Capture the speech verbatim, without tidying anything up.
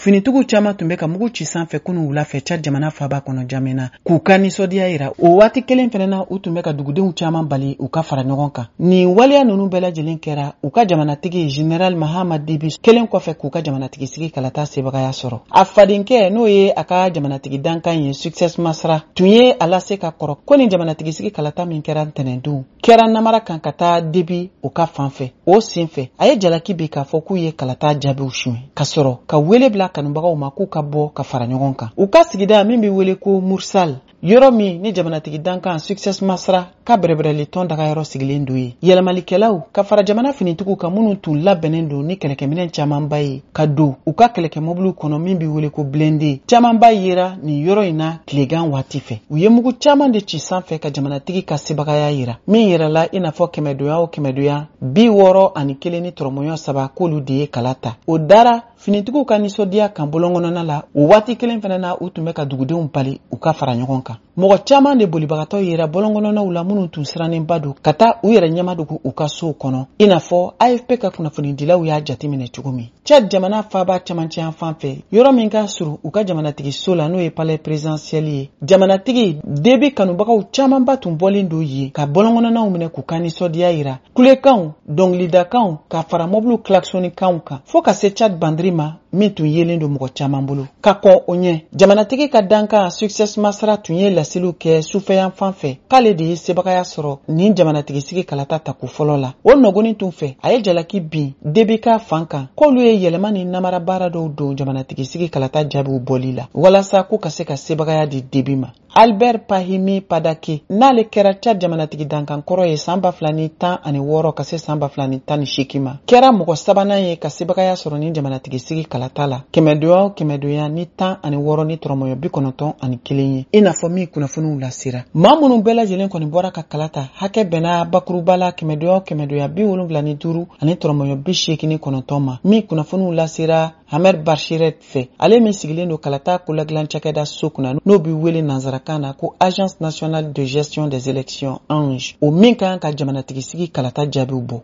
finitugu caman tun bɛ ka mugu ci sanfɛ kunu wula fɛ Chad jamana faaba kɔnɔ Jamena k'u ka nisɔndiya yira. O waati kelen fɛnɛ na u tun bɛ ka dugudenw caman bali u ka fara ɲɔgɔn kan. Nin waliya ninnu bɛɛ lajɛlen kɛra u ka jamanatigi General Mahama Dibi kelen kɔfɛ k'u ka jamanatigi sigi kalata sebagaya sɔrɔ. A fadenkɛ n'o ye a ka jamanatigi dankan ye Success Masra tun ye a lase ka kɔrɔ ko nin jamanatigi sigi kalata min kɛra ntɛnɛndon kɛra namara kan ka taa Dibi o ka fanfɛ. O senfɛ a ye jalaki bi k'a fɔ k'u ye kalata jaabiw suɲɛ ka sɔrɔ ka wele bila kanubagaw ma k'u ka bɔ ka fara ɲɔgɔn kan. U ka sigida min bɛ wele ko Mursal, yɔrɔ min ni jamanatigi dankan Success Masra ka bɛrɛbɛrɛli tɔn daga yɔrɔ sigilen do ye. Yɛlɛmalikɛlaw ka fara jamana finitigiw ka minnu tun labɛnnen do ni kɛlɛkɛminɛ camanba ye ka don u ka kɛlɛkɛ mɔbiliw kɔnɔ min bɛ wele ko blende. Camanba yera nin yɔrɔ in na tilegan waati fɛ. U ye mugu caman de ci sanfɛ ka jamanatigi ka sebagaya yira. Min yirala i n'a fɔ kɛmɛdonya o kɛmɛdonya bi wɔɔrɔ ani kelen ni tɔrɔmɔɲɔ saba k'olu de ye kala ta. O dara finitigiw ka nisɔndiya kan bolongɔnɔna la o waati kelen fɛnɛ na u tun bɛ ka dugudenw bali u ka fara ɲɔgɔn kan. Mɔgɔ caman de bolibagatɔ yera bolongɔnɔnaw la minnu tun sirannenba don ka taa u yɛrɛ ɲɛma dogo u ka sow kɔnɔ i n'a fɔ A F P ka kunnafonidilaw y'a jateminɛ cogo min. Chad jamana faaba camancɛ yan fan fɛ yɔrɔ min ka surun u ka jamanatigi so la n'o ye palais présidentiel ye. Jamanatigi Debi kanubagaw camanba tun bɔlen do ye ka bolongɔnɔnaw minɛ k'u ka nisɔndiya yira. Kulekanw, dɔnkilidakanw ka fara mɔbiliw klaksonikanw kan fo ka se Chad bandiri ma min tun yelen do mɔgɔ caman bolo. Ka kɔn o ɲɛ jamanatigi ka dankan Success Masra tun ye laseliw kɛ sufɛyan fan fɛ k'ale de ye sebagaya sɔrɔ nin jamanatigi sigi kalata ta ko fɔlɔ la. O nɔgɔnin tun fɛ a ye jalaki bin Debi ka fan kan k'olu ye yɛlɛma ni namara baara dɔw don jamanatigi sigi kalata jaabiw bɔli la walasa k'u ka se ka sebagaya di Debi ma. Albert Pahimi Padake n'ale kɛra Chad jamanatigi dankan kɔrɔ ye san ba fila ni tan ani wɔɔrɔ ka se san ba fila ni tan ni seegin ma kɛra mɔgɔ sabanan ye ka sebagaya sɔrɔ ni jamanatigi sigi kalata la kɛmɛdonya o kɛmɛdonya ni tan ani wɔɔrɔ ni tɔrɔmɔɲɔ bi kɔnɔntɔn ani kelen ye i n'a fɔ min kunnafoniw lasera. Maa minnu bɛɛ lajɛlen kɔni bɔra ka kalata hakɛ bɛnna bakuruba la kɛmɛdonya o kɛmɛdonya bi wolonwula ni duuru ani tɔrɔmɔɲɔ bi seegin ni kɔnɔntɔn ma min kunnafoniw lasera Ahmed Bachiret fɛ ale min sigilen do kalata koladilan cakɛda so kunna n'o bi wele nanzarakan na ko Agence nationale de gestion des élections A N G. O min kan ka jamanatigi sigi kalata jaabiw bɔ.